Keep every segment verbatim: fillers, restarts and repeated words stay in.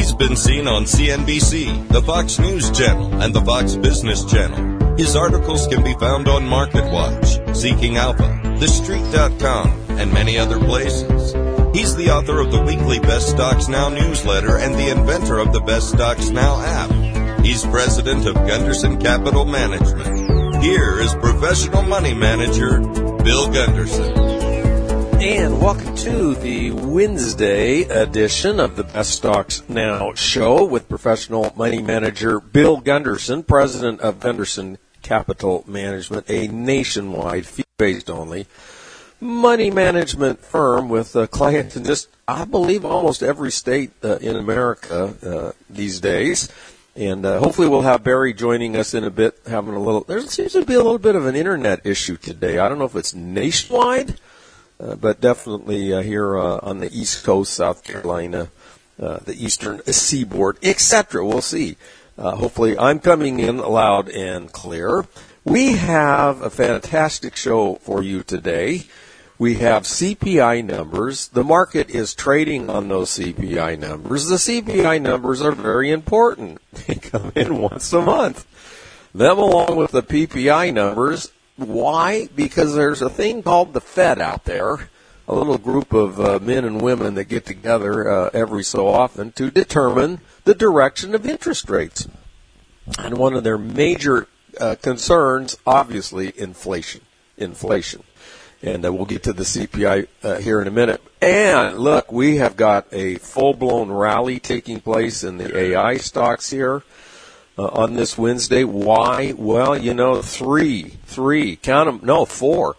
He's been seen on C N B C, the Fox News Channel, and the Fox Business Channel. His articles can be found on MarketWatch, Seeking Alpha, The Street dot com, and many other places. He's the author of the weekly Best Stocks Now newsletter and the inventor of the Best Stocks Now app. He's president of Gunderson Capital Management. Here is professional money manager, Bill Gunderson. And welcome to the Wednesday edition of the Best Stocks Now show with professional money manager Bill Gunderson, president of Gunderson Capital Management, a nationwide, fee-based only money management firm with uh, clients in just, I believe, almost every state uh, in America uh, these days. And uh, hopefully we'll have Barry joining us in a bit, having a little, there seems to be a little bit of an internet issue today. I don't know if it's nationwide, uh, but definitely uh, here uh, on the East Coast, South Carolina, uh, the Eastern Seaboard, et cetera. We'll see. Uh, hopefully I'm coming in loud and clear. We have a fantastic show for you today. We have C P I numbers. The market is trading on those C P I numbers. The C P I numbers are very important. They come in once a month. Them along with the P P I numbers. Why? Because there's a thing called the Fed out there, a little group of uh, men and women that get together uh, every so often to determine the direction of interest rates. And one of their major uh, concerns, obviously, inflation. Inflation. And uh, we'll get to the C P I uh, here in a minute. And look, we have got a full-blown rally taking place in the A I stocks here uh, on this Wednesday. Why? Well, you know, three, three, count them, no, four,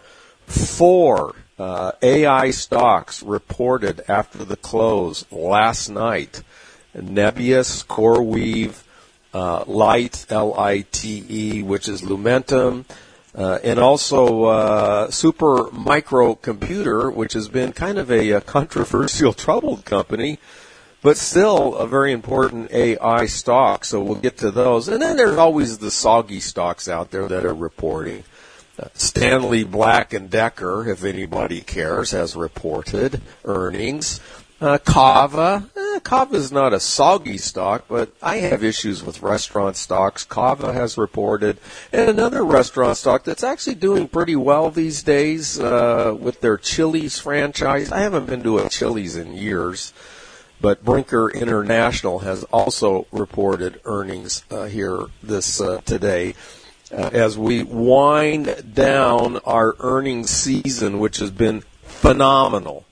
four uh, A I stocks reported after the close last night. Nebius, CoreWeave, uh, Light, L I T E, which is Lumentum, Uh, and also uh, Super Microcomputer, which has been kind of a, a controversial, troubled company, but still a very important A I stock. So we'll get to those. And then there's always the soggy stocks out there that are reporting. Uh, Stanley Black and Decker, if anybody cares, has reported earnings. Uh, Kava, eh, Kava is not a soggy stock, but I have issues with restaurant stocks. Kava has reported, and another restaurant stock that's actually doing pretty well these days uh, with their Chili's franchise. I haven't been to a Chili's in years, but Brinker International has also reported earnings uh, here this uh, today. Uh, as we wind down our earnings season, which has been phenomenal.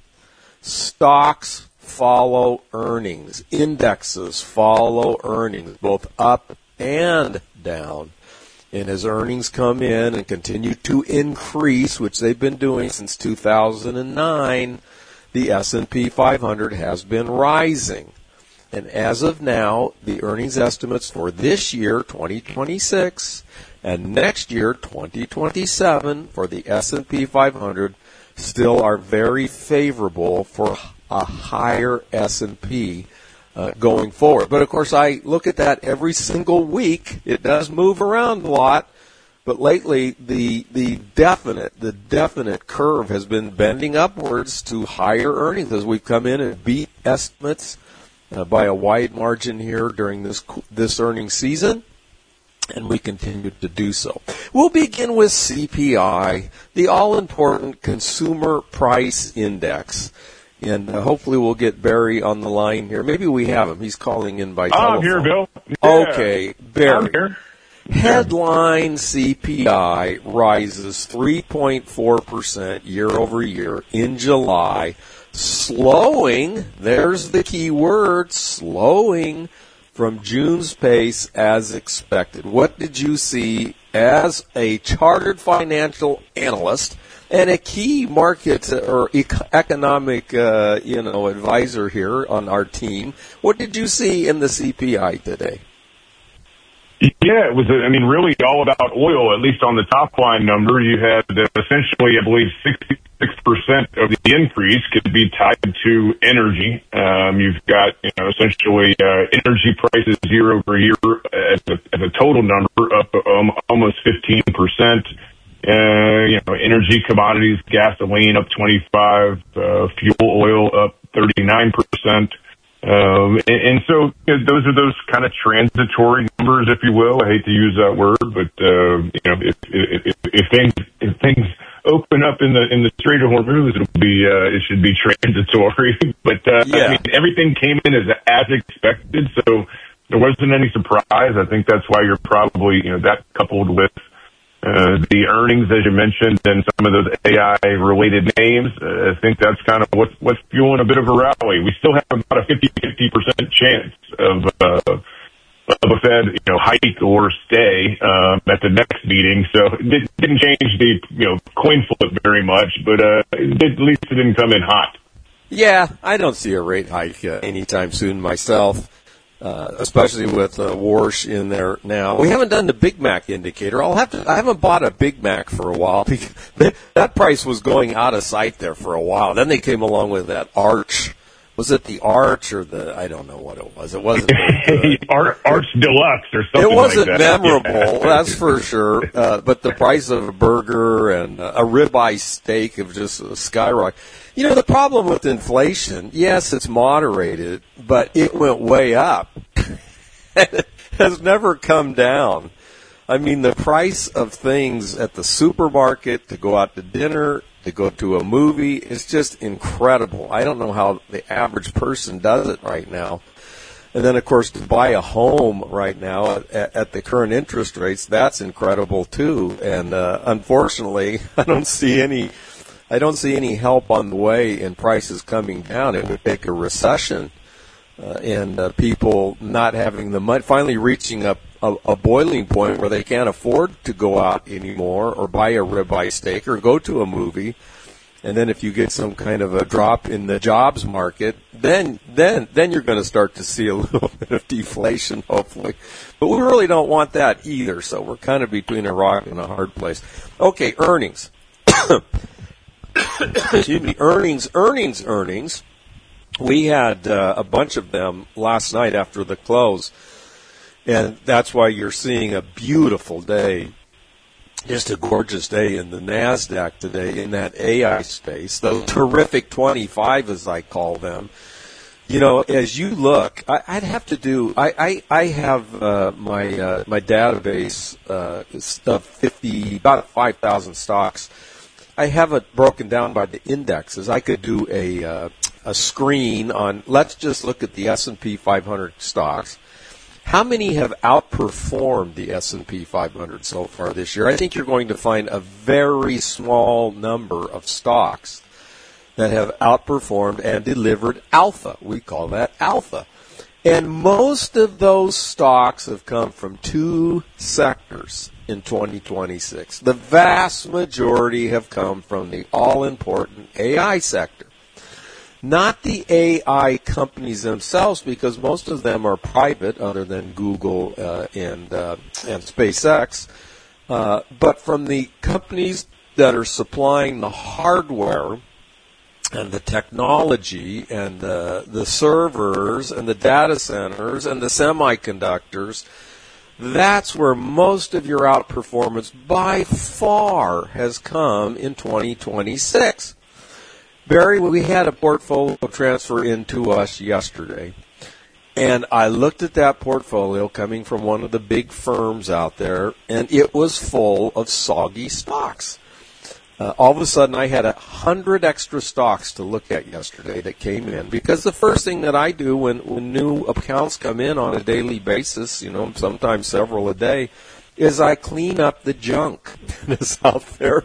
Stocks follow earnings. Indexes follow earnings, both up and down. And as earnings come in and continue to increase, which they've been doing since two thousand nine, the S and P five hundred has been rising. And as of now, the earnings estimates for this year, twenty twenty-six, and next year, twenty twenty-seven, for the S and P five hundred still are very favorable for a higher S and P uh, going forward. But, of course, I look at that every single week. It does move around a lot. But lately, the the definite the definite curve has been bending upwards to higher earnings as we've come in and beat estimates uh, by a wide margin here during this this earnings season. And we continue to do so. We'll begin with C P I, the all-important Consumer Price Index. And uh, hopefully we'll get Barry on the line here. Maybe we have him. He's calling in by telephone. I'm here, Bill. Yeah. Okay, Barry. I'm here. Headline C P I rises three point four percent year over year in July, slowing, there's the key word, slowing, from June's pace as expected. What did you see as a chartered financial analyst and a key market or economic, uh, you know, advisor here on our team? What did you see in the C P I today? Yeah, it was, I mean, really all about oil, at least on the top line number. You had uh, essentially, I believe, sixty-six percent of the increase could be tied to energy. Um, you've got, you know, essentially uh, energy prices year over year as a, as a total number up um, almost fifteen percent. Uh, you know, energy commodities, gasoline up twenty-five, uh, fuel oil up thirty-nine percent. Um, and, and so you know, those are those kind of transitory numbers, if you will. I hate to use that word, but uh, you know, if, if, if things if things open up in the in the Strait of Hormuz, it'll be uh, it should be transitory. But uh, yeah. I mean, everything came in as as expected, so there wasn't any surprise. I think that's why you're probably you know that coupled with Uh, the earnings, as you mentioned, and some of those A I-related names, uh, I think that's kind of what's, what's fueling a bit of a rally. We still have about a fifty-fifty percent chance of, uh, of a Fed, you know, hike or stay um, at the next meeting. So it didn't change the, you know, coin flip very much, but uh, it did, at least it didn't come in hot. Yeah, I don't see a rate hike uh, anytime soon myself. Uh, especially with uh, Warsh in there now. We haven't done the Big Mac indicator. I'll have to. I haven't bought a Big Mac for a while because that price was going out of sight there for a while. Then they came along with that Arch. Was it the Arch or the? I don't know what it was. It wasn't Arch, Arch Deluxe or something. It wasn't like that. memorable, that's for sure. Uh, but the price of a burger and a ribeye steak have just skyrocketed. You know, the problem with inflation, yes, it's moderated, but it went way up. It has never come down. I mean, the price of things at the supermarket, to go out to dinner, to go to a movie, is just incredible. I don't know how the average person does it right now. And then, of course, to buy a home right now at, at the current interest rates, that's incredible, too. And uh, unfortunately, I don't see any... I don't see any help on the way in prices coming down. It would take a recession uh, and uh, people not having the money, finally reaching a, a, a boiling point where they can't afford to go out anymore or buy a ribeye steak or go to a movie. And then if you get some kind of a drop in the jobs market, then then then you're going to start to see a little bit of deflation, hopefully. But we really don't want that either, so we're kind of between a rock and a hard place. Okay, earnings. Excuse me, earnings, earnings, earnings. We had uh, a bunch of them last night after the close, and that's why you're seeing a beautiful day, just a gorgeous day in the NASDAQ today in that A I space, the terrific twenty-five, as I call them. You know, as you look, I, I'd have to do. I I, I have uh, my uh, my database uh, of fifty, about five thousand stocks. I have it broken down by the indexes. I could do a uh, a screen on, let's just look at the S and P five hundred stocks. How many have outperformed the S and P five hundred so far this year? I think you're going to find a very small number of stocks that have outperformed and delivered alpha. We call that alpha. And most of those stocks have come from two sectors in twenty twenty-six. The vast majority have come from the all-important A I sector. Not the A I companies themselves, because most of them are private, other than Google uh, and uh, and SpaceX, uh, but from the companies that are supplying the hardware and the technology and the, the servers and the data centers and the semiconductors. That's where most of your outperformance by far has come in twenty twenty-six. Barry, we had a portfolio transfer into us yesterday, and I looked at that portfolio coming from one of the big firms out there, and it was full of soggy stocks. Uh, all of a sudden, I had a hundred extra stocks to look at yesterday that came in, because the first thing that I do when, when new accounts come in on a daily basis, you know, sometimes several a day, is I clean up the junk that is out there.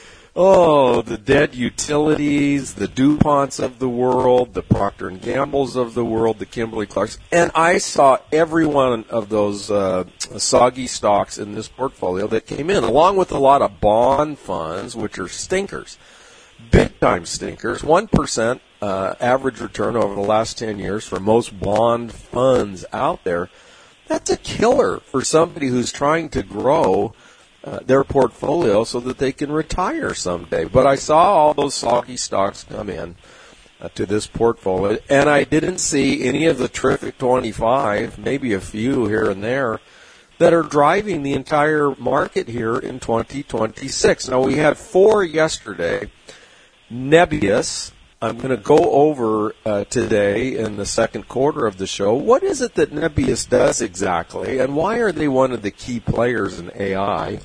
Oh, the dead utilities, the DuPonts of the world, the Procter and Gambles of the world, the Kimberly-Clarks. And I saw every one of those uh, soggy stocks in this portfolio that came in, along with a lot of bond funds, which are stinkers, big-time stinkers. one percent uh, average return over the last ten years for most bond funds out there. That's a killer for somebody who's trying to grow Uh, their portfolio so that they can retire someday. But I saw all those soggy stocks come in uh, to this portfolio, and I didn't see any of the terrific twenty-five, maybe a few here and there, that are driving the entire market here in twenty twenty-six. Now, we had four yesterday. Nebius, I'm going to go over uh, today in the second quarter of the show, what is it that Nebius does exactly, and why are they one of the key players in A I?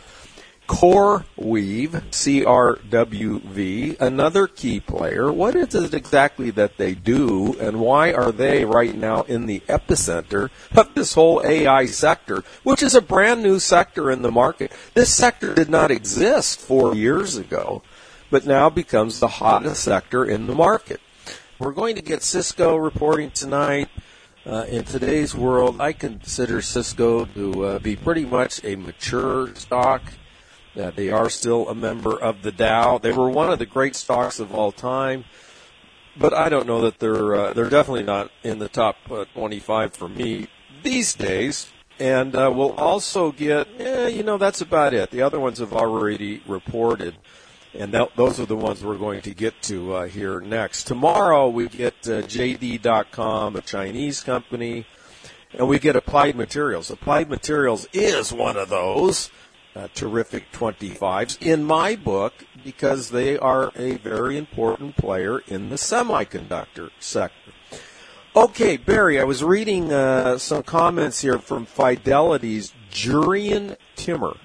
CoreWeave, C R W V, another key player. What is it exactly that they do, and why are they right now in the epicenter of this whole A I sector, which is a brand new sector in the market? This sector did not exist four years ago, but now becomes the hottest sector in the market. We're going to get Cisco reporting tonight. Uh, in today's world, I consider Cisco to uh, be pretty much a mature stock. Uh, they are still a member of the Dow. They were one of the great stocks of all time, but I don't know that they're uh, they're definitely not in the top uh, twenty-five for me these days. And uh, we'll also get, eh, you know, that's about it. The other ones have already reported. And that, those are the ones we're going to get to uh, here next. Tomorrow we get uh, J D dot com, a Chinese company, and we get Applied Materials. Applied Materials is one of those uh, terrific twenty-fives in my book because they are a very important player in the semiconductor sector. Okay, Barry, I was reading uh, some comments here from Fidelity's Jurian Timmer.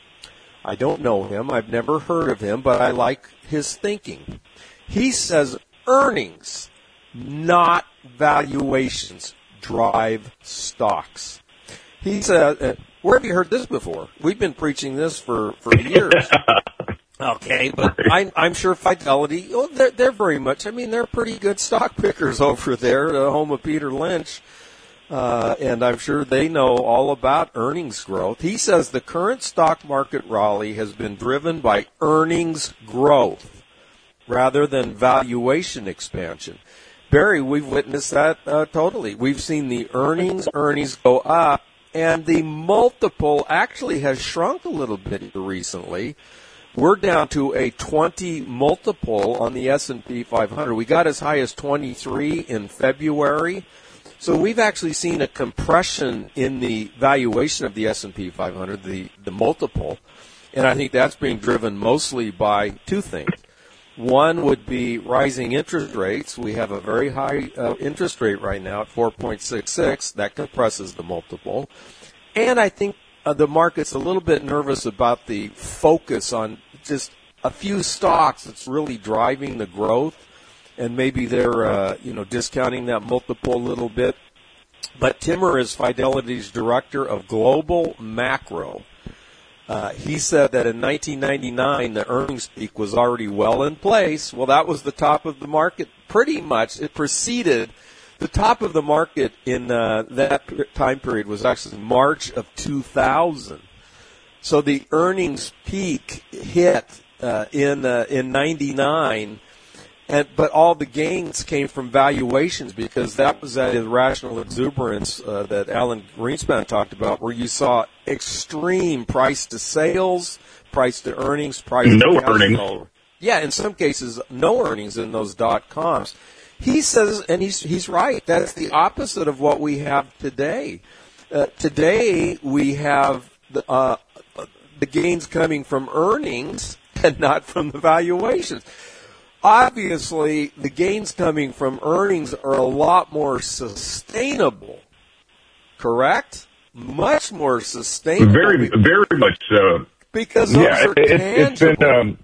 I don't know him. I've never heard of him, but I like his thinking. He says earnings, not valuations, drive stocks. He said, uh, where have you heard this before? We've been preaching this for, for years. Okay, but I'm, I'm sure Fidelity, oh, they're, they're very much, I mean, they're pretty good stock pickers over there, the home of Peter Lynch. Uh, and I'm sure they know all about earnings growth. He says the current stock market rally has been driven by earnings growth rather than valuation expansion. Barry, we've witnessed that uh, totally. We've seen the earnings, earnings go up, and the multiple actually has shrunk a little bit recently. We're down to a twenty multiple on the S and P five hundred. We got as high as twenty-three in February. So we've actually seen a compression in the valuation of the S and P five hundred, the, the multiple, and I think that's being driven mostly by two things. One would be rising interest rates. We have a very high uh, interest rate right now at four point six six. That compresses the multiple. And I think uh, the market's a little bit nervous about the focus on just a few stocks that's really driving the growth. And maybe they're, uh, you know, discounting that multiple a little bit. But Timmer is Fidelity's director of global macro. Uh, he said that in nineteen ninety-nine, the earnings peak was already well in place. Well, that was the top of the market pretty much. It preceded the top of the market in uh, that time period was actually March of two thousand. So the earnings peak hit uh, in uh, in ninety-nine. And, but all the gains came from valuations because that was that irrational exuberance uh, that Alan Greenspan talked about, where you saw extreme price to sales, price to earnings, price no to earnings. flow. Yeah, in some cases, no earnings in those dot coms. He says, and he's he's right. That's the opposite of what we have today. Uh, today we have the uh, the gains coming from earnings and not from the valuations. Obviously, the gains coming from earnings are a lot more sustainable, correct? Much more sustainable. Very, very much so. Because those yeah, are it, tangible. It's been, um,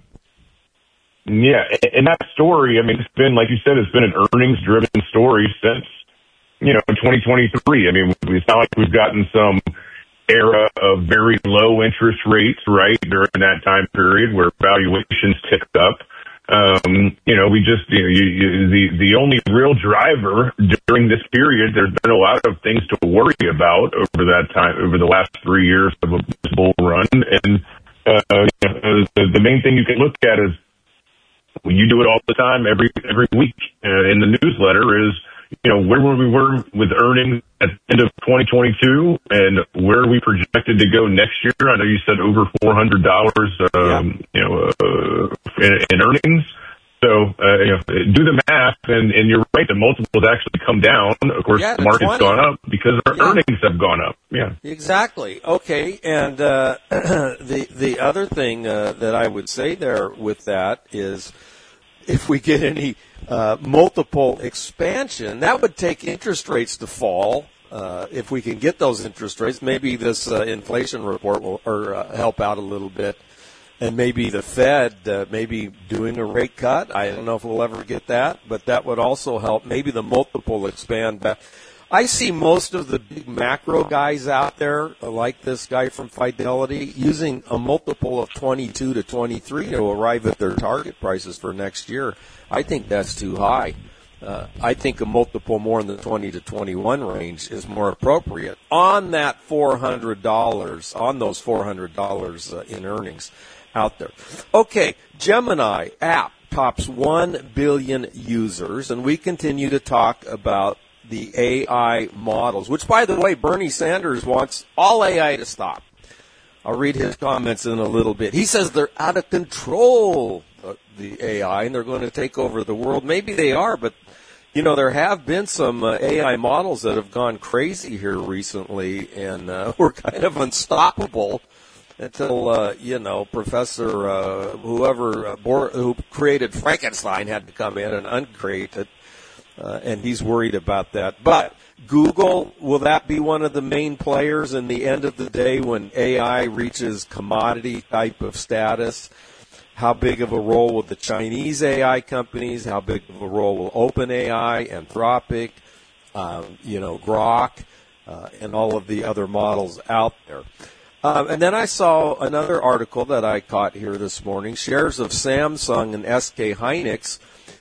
yeah, and that story, I mean, it's been, like you said, it's been an earnings-driven story since, you know, twenty twenty-three. I mean, it's not like we've gotten some era of very low interest rates, right, during that time period where valuations ticked up. Um, you know, we just, you know, you, you, the, the only real driver during this period, there's been a lot of things to worry about over that time, over the last three years of a bull run. And, uh, you know, the, the main thing you can look at is, well, you do it all the time, every, every week, uh, in the newsletter is, you know, where we were with earnings at the end of twenty twenty-two and where are we projected to go next year. I know you said over four hundred dollars, um, yeah. you know, uh, in, in earnings. So, uh, you know, do the math and, and you're right. The multiples actually come down. Of course, yeah, the market's twenty gone up because our yeah. earnings have gone up. Yeah, exactly. Okay. And, uh, the, the other thing, uh, that I would say there with that is, if we get any uh, multiple expansion, that would take interest rates to fall. Uh, if we can get those interest rates, maybe this uh, inflation report will or uh, help out a little bit. And maybe the Fed, uh, maybe doing a rate cut. I don't know if we'll ever get that, but that would also help. Maybe the multiple expand back. I see most of the big macro guys out there, like this guy from Fidelity, using a multiple of twenty-two to twenty-three to arrive at their target prices for next year. I think that's too high. Uh, I think a multiple more in the twenty to twenty-one range is more appropriate on that four hundred dollars, on those four hundred dollars uh, in earnings out there. Okay, Gemini app tops one billion users, and we continue to talk about the A I models, which, by the way, Bernie Sanders wants all A I to stop. I'll read his comments in a little bit. He says they're out of control, uh, the A I, and they're going to take over the world. Maybe they are, but, you know, there have been some uh, A I models that have gone crazy here recently, and uh, were kind of unstoppable until, uh, you know, Professor, uh, whoever uh, bore, who created Frankenstein had to come in and uncreate it. Uh, and he's worried about that. But Google, will that be one of the main players in the end of the day when A I reaches commodity type of status? How big of a role will the Chinese A I companies, how big of a role will OpenAI, Anthropic, um, you know, Grok, uh, and all of the other models out there? Um, and then I saw another article that I caught here this morning. Shares of Samsung and S K Hynix,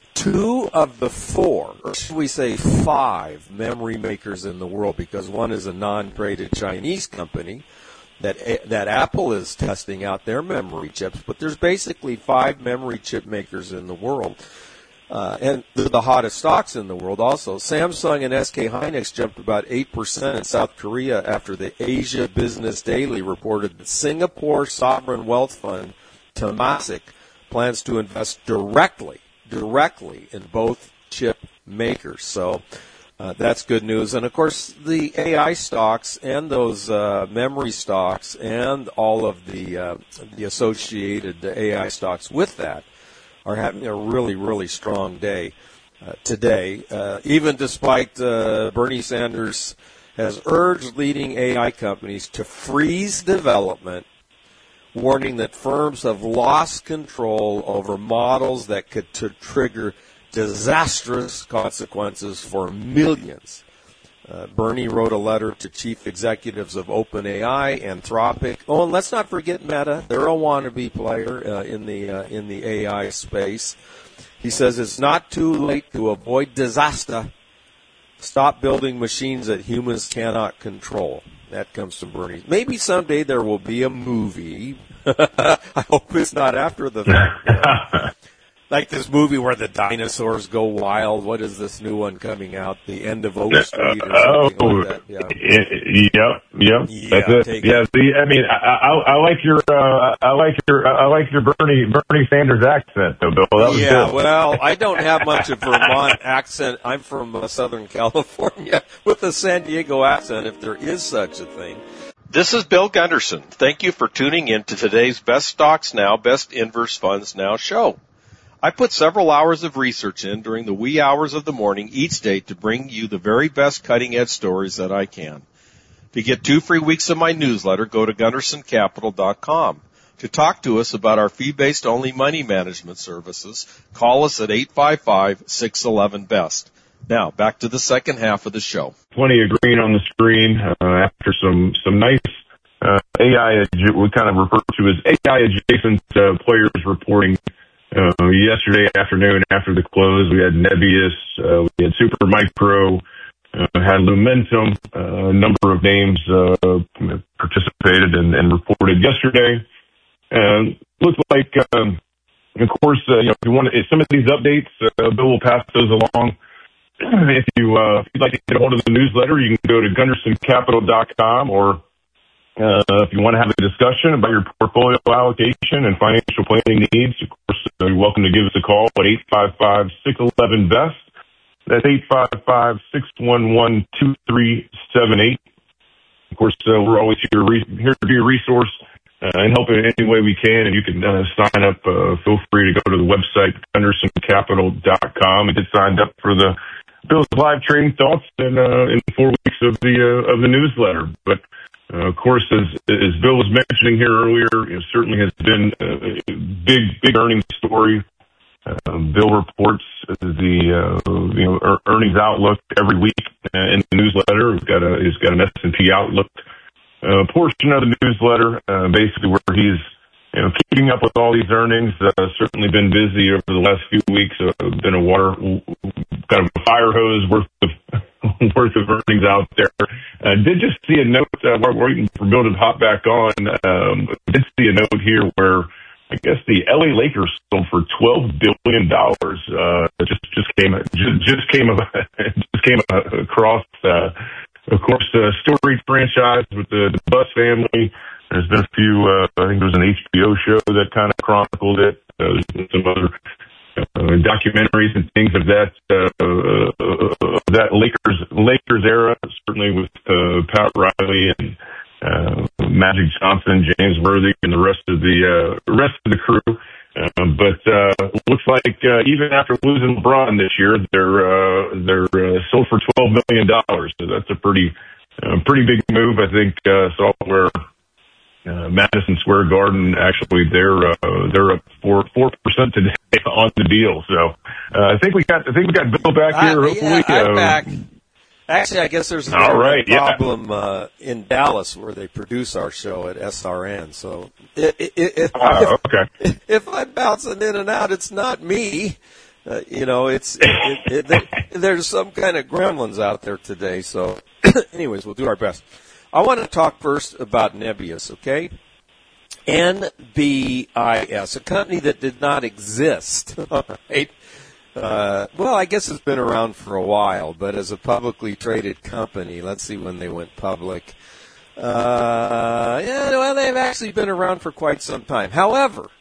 two of the four, or should we say five, memory makers in the world, because one is a non-traded Chinese company that that Apple is testing out their memory chips. But there's basically five memory chip makers in the world, uh, and they're the hottest stocks in the world also. Samsung and S K Hynix jumped about eight percent in South Korea after the Asia Business Daily reported that Singapore Sovereign Wealth Fund, Temasek, plans to invest directly directly in both chip makers. So uh, that's good news. And, of course, the A I stocks and those uh, memory stocks and all of the uh, the associated A I stocks with that are having a really, really strong day uh, today, uh, even despite uh, Bernie Sanders has urged leading A I companies to freeze development, warning that firms have lost control over models that could t- trigger disastrous consequences for millions. Uh, Bernie wrote a letter to chief executives of OpenAI, Anthropic. Oh, and let's not forget Meta. They're a wannabe player uh, in the uh, in the A I space. He says it's not too late to avoid disaster. Stop building machines that humans cannot control. That comes from Bernie. Maybe someday there will be a movie. I hope it's not after the fact. Like this movie where the dinosaurs go wild. What is this new one coming out? The End of Oak Street or something oh, like that. Yeah. Yep, yep. Yeah, That's it. Yeah, see, I mean, I, I, I like your, uh, I like your, I like your Bernie, Bernie Sanders accent, though, Bill. That was yeah, good. well, I don't have much of a Vermont accent. I'm from uh, Southern California with a San Diego accent, if there is such a thing. This is Bill Gunderson. Thank you for tuning in to today's Best Stocks Now, Best Inverse Funds Now show. I put several hours of research in during the wee hours of the morning each day to bring you the very best cutting-edge stories that I can. To get two free weeks of my newsletter, go to gunderson capital dot com. To talk to us about our fee-based only money management services, call us at eight five five, six one one, B E S T. Now, back to the second half of the show. Plenty of green on the screen uh, after some, some nice uh, A I, we kind of refer to as A I-adjacent uh, players reporting. Uh, yesterday afternoon after the close, we had Nebius, uh, we had Supermicro, uh, had Lumentum, uh, a number of names, uh, participated and, and reported yesterday. And looks like, um, of course, uh, you know, if you want to, some of these updates, uh, Bill will pass those along. If you, uh, if you'd like to get a hold of the newsletter, you can go to gunderson capital dot com, or Uh, if you want to have a discussion about your portfolio allocation and financial planning needs, of course, uh, you're welcome to give us a call at eight five five, six one one, B E S T. That's eight five five, six one one, two three seven eight. Of course, uh, we're always here, re- here to be a resource uh, and help in any way we can. And you can uh, sign up. Uh, feel free to go to the website, gunderson capital dot com, and get signed up for the Bill's live trading thoughts in, uh, in four weeks of the uh, of the newsletter. But uh, of course, as as Bill was mentioning here earlier, it you know, certainly has been a big big earnings story. Uh, Bill reports the uh, you know earnings outlook every week in the newsletter. He's got a he's got an S and P outlook uh, portion of the newsletter, uh, basically where he's you know keeping up with all these earnings. Uh, certainly been busy over the last few weeks. Uh, been a water kind of a fire hose worth of worth of earnings out there. Uh, did just see a note. Uh, we're waiting for Bill to hop back on. Um, did see a note here where I guess the L A Lakers sold for twelve billion dollars. Uh, just, just came, just, just came, just came across, uh, of course, a storied franchise with the, the Buss family. There's been a few, uh, I think there was an H B O show that kind of chronicled it. Uh, there's been some other, uh, documentaries and things of that, uh, uh, that Lakers, Lakers era, certainly with, uh, Pat Riley and, Uh, Magic Johnson, James Worthy, and the rest of the uh, rest of the crew. Uh, but uh, looks like uh, even after losing LeBron this year, they're uh, they're uh, sold for twelve million dollars. So that's a pretty uh, pretty big move. I think uh, saw where uh, Madison Square Garden actually they're uh, they're up four four percent today on the deal. So uh, I think we got I think we got Bill back here. I, Hopefully, yeah, I'm uh, back. Actually, I guess there's a All right, problem yeah. uh, in Dallas where they produce our show at S R N. So if, if, Oh, if, okay. if I'm bouncing in and out, it's not me. Uh, you know, it's it, it, it, there's some kind of gremlins out there today. So, anyways, we'll do our best. I want to talk first about Nebius, okay? N B I S, a company that did not exist, all right? Uh, well, I guess it's been around for a while, but as a publicly traded company, let's see when they went public. Uh, yeah, well, they've actually been around for quite some time. However,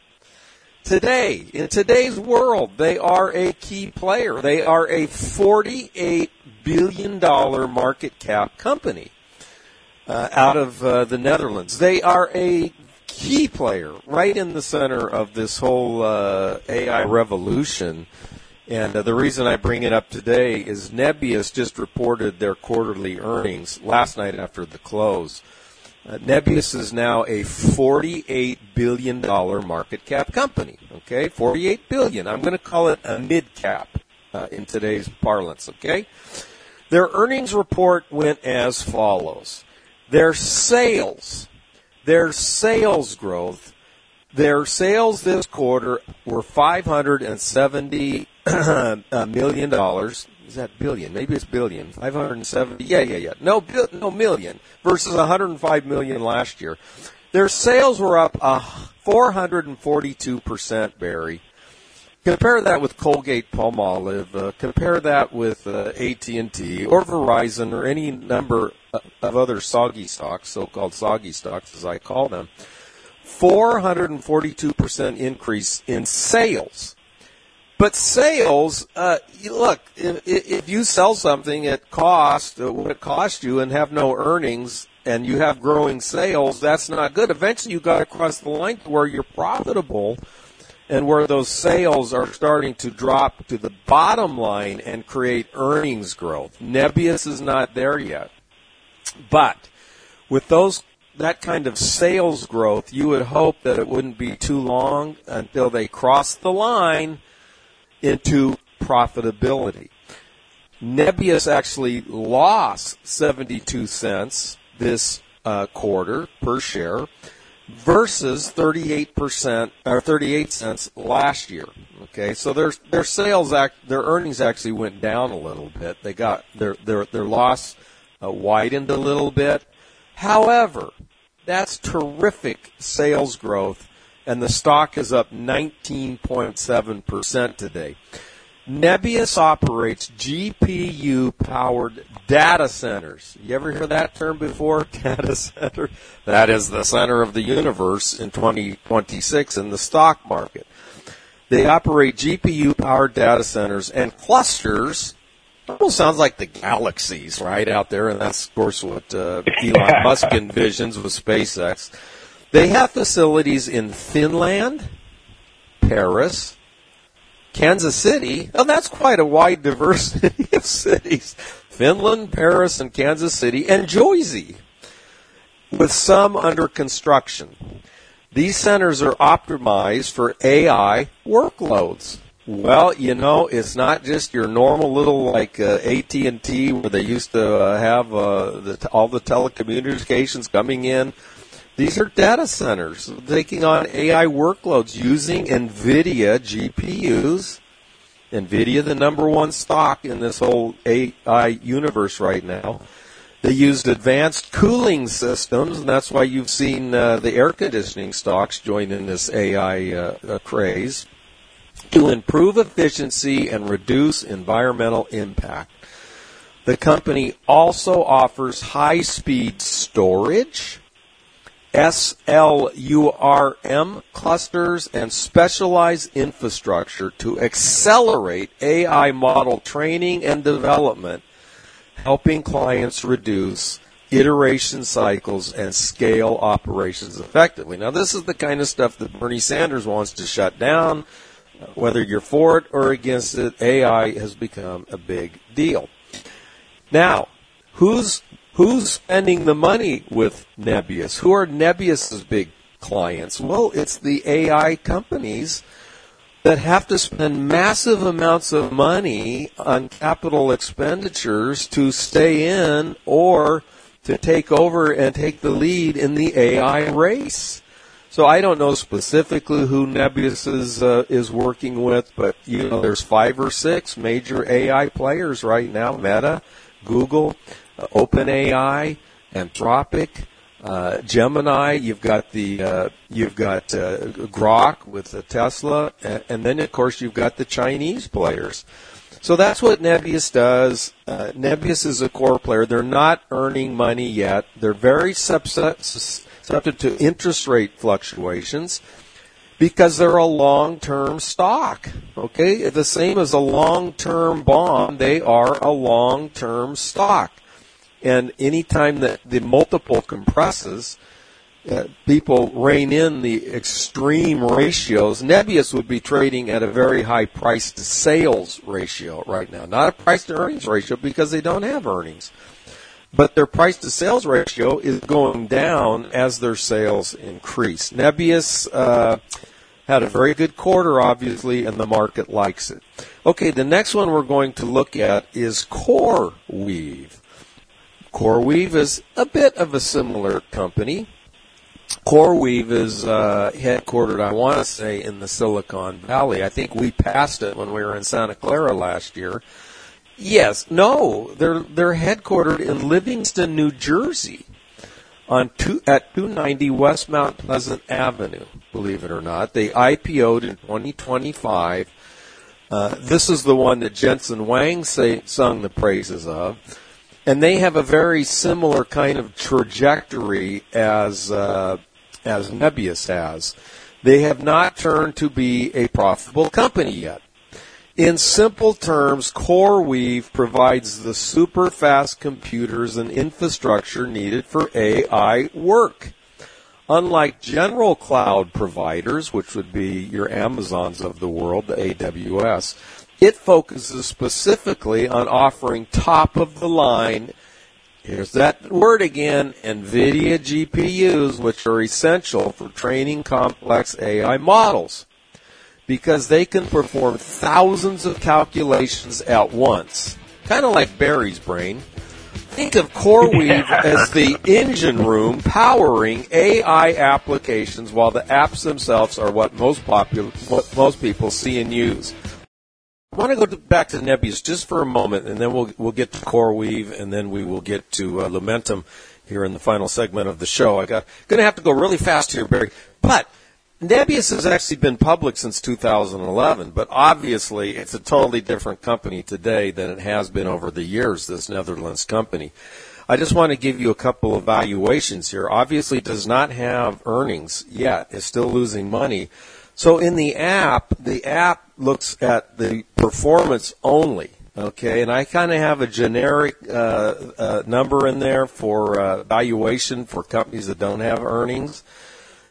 today, in today's world, they are a key player. They are a forty-eight billion dollars market cap company uh, out of uh, the Netherlands. They are a key player right in the center of this whole uh, A I revolution. And uh, the reason I bring it up today is Nebius just reported their quarterly earnings last night after the close. Uh, Nebius is now a forty-eight billion dollars market cap company, okay? forty-eight billion dollars. I'm going to call it a mid-cap uh, in today's parlance, okay? Their earnings report went as follows. Their sales, their sales growth, their sales this quarter were five hundred seventy million dollars. Is that billion? Maybe it's billion. five hundred seventy. Yeah, yeah, yeah. No, no million versus one hundred five million last year. Their sales were up uh, four hundred forty-two percent, Barry. Compare that with Colgate-Palmolive. Uh, compare that with uh, A T and T or Verizon or any number of other soggy stocks, so-called soggy stocks as I call them. four hundred forty-two percent increase in sales. But sales, uh, look, if, if you sell something at cost, uh, what it cost you, and have no earnings, and you have growing sales, that's not good. Eventually you got to cross the line to where you're profitable and where those sales are starting to drop to the bottom line and create earnings growth. Nebius is not there yet. But with those that kind of sales growth, you would hope that it wouldn't be too long until they cross the line into profitability. Nebius actually lost seventy-two cents this uh, quarter per share versus thirty-eight percent or thirty-eight cents last year. Okay, so their their sales act their earnings actually went down a little bit. They got their their their loss uh, widened a little bit. However, that's terrific sales growth, and the stock is up nineteen point seven percent today. Nebius operates G P U-powered data centers. You ever hear that term before? Data center? That is the center of the universe in twenty twenty-six in the stock market. They operate G P U-powered data centers and clusters. Almost sounds like the galaxies right out there, and that's, of course, what uh, Elon Musk envisions with SpaceX. They have facilities in Finland, Paris, Kansas City. Oh, that's quite a wide diversity of cities. Finland, Paris, and Kansas City, and Jersey, with some under construction. These centers are optimized for A I workloads. Well, you know, it's not just your normal little like uh, A T and T where they used to uh, have uh, the, all the telecommunications coming in. These are data centers taking on A I workloads using NVIDIA G P Us. NVIDIA, the number one stock in this whole A I universe right now. They used advanced cooling systems, and that's why you've seen uh, the air conditioning stocks join in this A I uh, uh, craze, to improve efficiency and reduce environmental impact. The company also offers high-speed storage, S L U R M clusters, and specialized infrastructure to accelerate A I model training and development, helping clients reduce iteration cycles and scale operations effectively. Now, this is the kind of stuff that Bernie Sanders wants to shut down. Whether you're for it or against it, A I has become a big deal. Now, who's who's spending the money with Nebius? Who are Nebius's big clients? Well, it's the A I companies that have to spend massive amounts of money on capital expenditures to stay in or to take over and take the lead in the A I race. So I don't know specifically who Nebius is, uh, is working with, but you know there's five or six major A I players right now: Meta, Google, uh, OpenAI, Anthropic, uh, Gemini. You've got the uh, you've got uh, Grok with the Tesla, and, and then of course you've got the Chinese players. So that's what Nebius does. Uh, Nebius is a core player. They're not earning money yet. They're very subset. Subject to interest rate fluctuations because they're a long-term stock. Okay, the same as a long-term bond, they are a long-term stock. And anytime that the multiple compresses, uh, people rein in the extreme ratios. Nebius would be trading at a very high price-to-sales ratio right now, not a price-to-earnings ratio because they don't have earnings. But their price-to-sales ratio is going down as their sales increase. Nebius uh, had a very good quarter, obviously, and the market likes it. Okay, the next one we're going to look at is CoreWeave. CoreWeave is a bit of a similar company. CoreWeave is uh, headquartered, I want to say, in the Silicon Valley. I think we passed it when we were in Santa Clara last year. Yes, no, they're they're headquartered in Livingston, New Jersey, on two, at two ninety West Mount Pleasant Avenue. Believe it or not, they I P O'd in twenty twenty-five. Uh, this is the one that Jensen Huang say, sung the praises of, and they have a very similar kind of trajectory as uh, as Nebius has. They have not turned to be a profitable company yet. In simple terms, CoreWeave provides the super fast computers and infrastructure needed for A I work. Unlike general cloud providers, which would be your Amazons of the world, the A W S, it focuses specifically on offering top-of-the-line, here's that word again, NVIDIA G P Us, which are essential for training complex A I models, because they can perform thousands of calculations at once, kind of like Barry's brain. Think of CoreWeave yeah. as the engine room powering A I applications, while the apps themselves are what most popular, what most people see and use. I want to go to, back to Nebius just for a moment, and then we'll we'll get to CoreWeave, and then we will get to uh, Lumentum here in the final segment of the show. I got going to have to go really fast here, Barry, but Nebius has actually been public since two thousand eleven, but obviously it's a totally different company today than it has been over the years, this Netherlands company. I just want to give you a couple of valuations here. Obviously it does not have earnings yet. It's still losing money. So in the app, the app looks at the performance only, okay? And I kind of have a generic uh, uh, number in there for uh, valuation for companies that don't have earnings.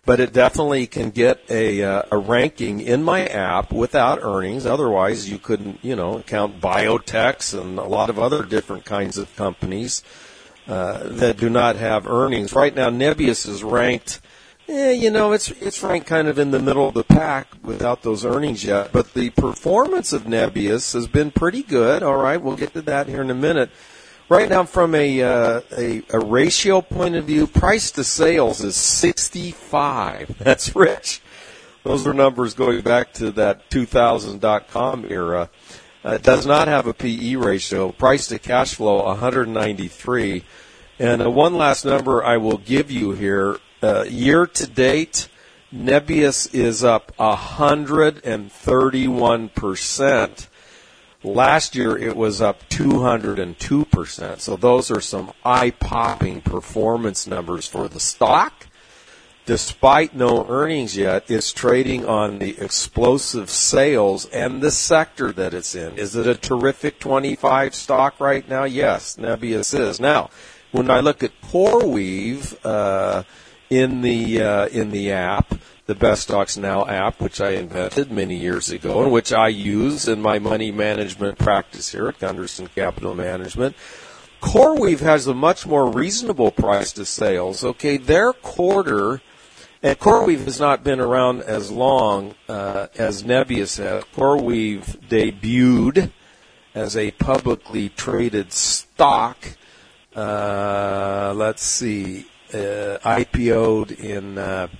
but it definitely can get a uh, a ranking in my app without earnings. Otherwise, you couldn't, you know, count biotechs and a lot of other different kinds of companies uh, that do not have earnings. Right now, Nebius is ranked, eh, you know, it's it's ranked kind of in the middle of the pack without those earnings yet. But the performance of Nebius has been pretty good. All right, we'll get to that here in a minute. Right now, from a, uh, a a ratio point of view, price to sales is sixty-five. That's rich. Those are numbers going back to that two thousand dot com era. Uh, it does not have a P E ratio. Price to cash flow, one hundred ninety-three. And uh, one last number I will give you here. Uh, year to date, Nebius is up one hundred thirty-one percent. Last year, it was up two hundred two percent. So those are some eye-popping performance numbers for the stock. Despite no earnings yet, it's trading on the explosive sales and the sector that it's in. Is it a terrific twenty-five stock right now? Yes, Nebius is. Now, when I look at CoreWeave uh, in the uh, in the app, the Best Stocks Now app, which I invented many years ago and which I use in my money management practice here at Gunderson Capital Management, CoreWeave has a much more reasonable price to sales. Okay, their quarter, and CoreWeave has not been around as long uh, as Nebius has. CoreWeave debuted as a publicly traded stock, uh, let's see, uh, I P O'd in Uh,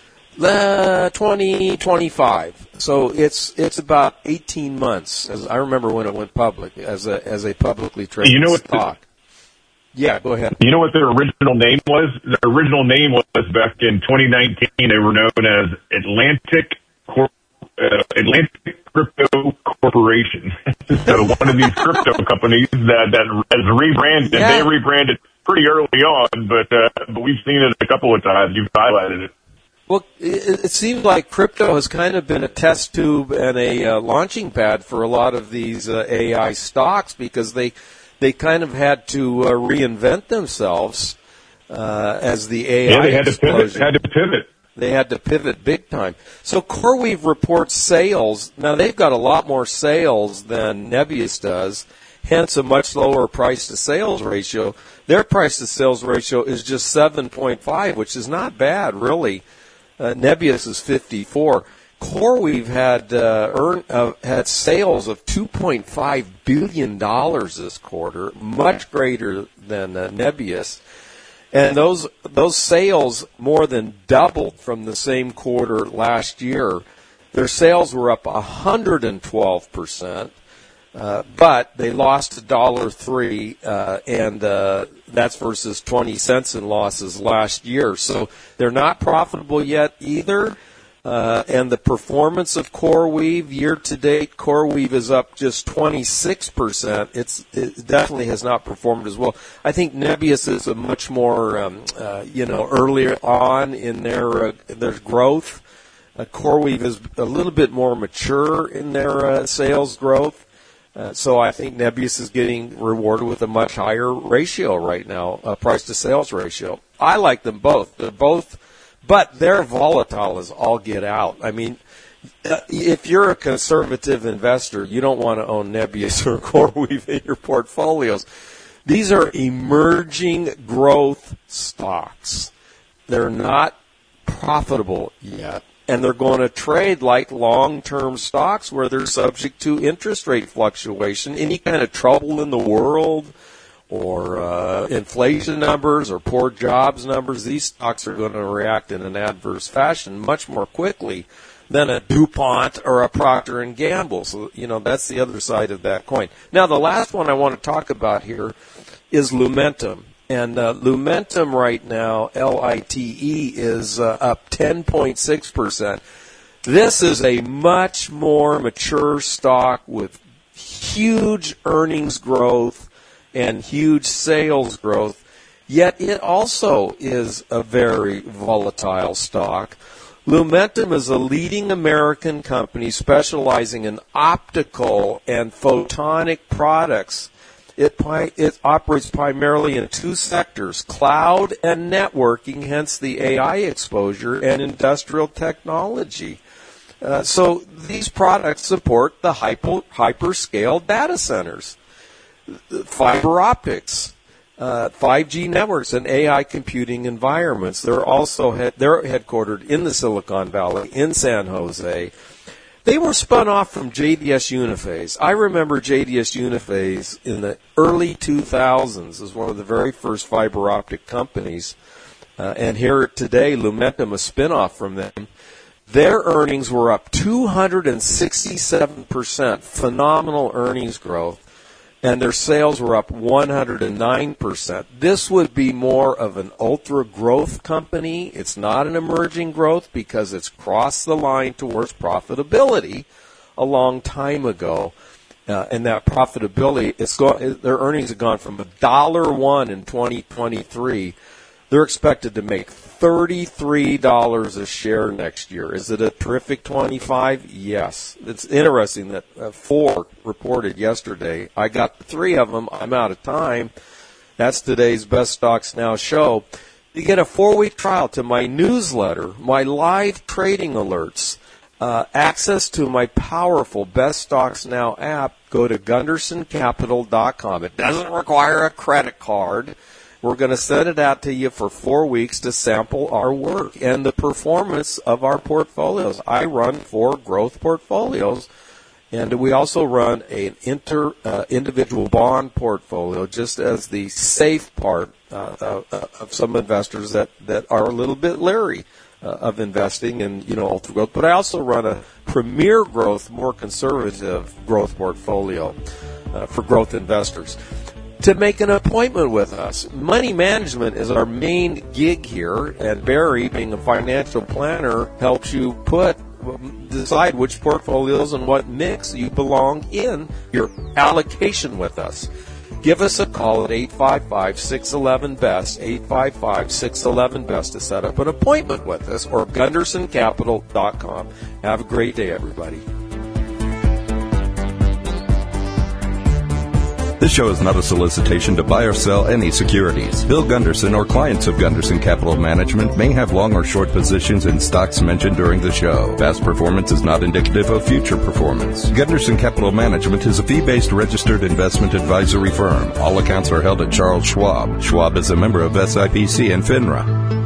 Uh, twenty twenty-five. So it's it's about eighteen months. As I remember when it went public as a as a publicly traded you know what stock. The, yeah, go ahead. You know what their original name was? Their original name was back in twenty nineteen. They were known as Atlantic Corp, uh, Atlantic Crypto Corporation. So one of these crypto companies that that has rebranded. Yeah. They rebranded pretty early on, but uh, but we've seen it a couple of times. You've highlighted it. Well, it, it seems like crypto has kind of been a test tube and a uh, launching pad for a lot of these uh, A I stocks because they they kind of had to uh, reinvent themselves uh, as the A I yeah, they had explosion. to pivot. Had to pivot. They had to pivot big time. So CoreWeave reports sales. Now, they've got a lot more sales than Nebius does, hence a much lower price-to-sales ratio. Their price-to-sales ratio is just seven point five, which is not bad, really. Uh, Nebius is fifty-four. CoreWeave had uh, earn, uh, had sales of two point five billion dollars this quarter, much greater than uh, Nebius. And those those sales more than doubled from the same quarter last year. Their sales were up one hundred twelve percent, uh, but they lost one dollar three, uh, and uh, that's versus twenty cents in losses last year. So they're not profitable yet either. Uh, and the performance of CoreWeave year to date, CoreWeave is up just twenty-six percent. It's, it definitely has not performed as well. I think Nebius is a much more, um, uh, you know, earlier on in their uh, their growth. Uh, CoreWeave is a little bit more mature in their uh, sales growth. Uh, so I think Nebius is getting rewarded with a much higher ratio right now, uh, price to sales ratio. I like them both. They're both. But they're volatile as all get out. I mean, if you're a conservative investor, you don't want to own Nebius or CoreWeave in your portfolios. These are emerging growth stocks. They're not profitable yet, and they're going to trade like long-term stocks where they're subject to interest rate fluctuation. Any kind of trouble in the world, or uh, inflation numbers or poor jobs numbers, these stocks are going to react in an adverse fashion much more quickly than a DuPont or a Procter and Gamble. So, you know, that's the other side of that coin. Now, the last one I want to talk about here is Lumentum. And uh, Lumentum right now, L I T E, is uh, up ten point six percent. This is a much more mature stock with huge earnings growth and huge sales growth, yet it also is a very volatile stock. Lumentum is a leading American company specializing in optical and photonic products. It, it operates primarily in two sectors, cloud and networking, hence the A I exposure, and industrial technology. Uh, so these products support the hyper, hyperscale data centers, fiber optics, uh, five G networks, and A I computing environments. They're also head, they're headquartered in the Silicon Valley, in San Jose. They were spun off from J D S Uniphase. I remember J D S Uniphase in the early two thousands as one of the very first fiber optic companies. Uh, and here today, Lumentum, a spin-off from them, their earnings were up two hundred sixty-seven percent, phenomenal earnings growth, and their sales were up one hundred nine percent. This would be more of an ultra-growth company. It's not an emerging growth because it's crossed the line towards profitability a long time ago. Uh, and that profitability, it's go- their earnings have gone from one dollar one in twenty twenty-three. They're expected to make thirty-three dollars a share next year. Is it a terrific twenty-five? Yes. It's interesting that uh, four reported yesterday. I got three of them. I'm out of time. That's today's Best Stocks Now show. You get a four-week trial to my newsletter, my live trading alerts, uh, access to my powerful Best Stocks Now app. Go to gunderson capital dot com. It doesn't require a credit card. We're going to send it out to you for four weeks to sample our work and the performance of our portfolios. I run four growth portfolios, and we also run an inter uh, individual bond portfolio, just as the safe part uh, uh, of some investors that, that are a little bit leery uh, of investing in, you know, ultra growth. But I also run a premier growth, more conservative growth portfolio uh, for growth investors. To make an appointment with us. Money management is our main gig here, and Barry, being a financial planner, helps you put decide which portfolios and what mix you belong in your allocation with us. Give us a call at eight five five, six one one, B E S T, eight five five, six one one, B E S T to set up an appointment with us, or gunderson capital dot com. Have a great day, everybody. This show is not a solicitation to buy or sell any securities. Bill Gunderson or clients of Gunderson Capital Management may have long or short positions in stocks mentioned during the show. Past performance is not indicative of future performance. Gunderson Capital Management is a fee-based registered investment advisory firm. All accounts are held at Charles Schwab. Schwab is a member of S I P C and FINRA.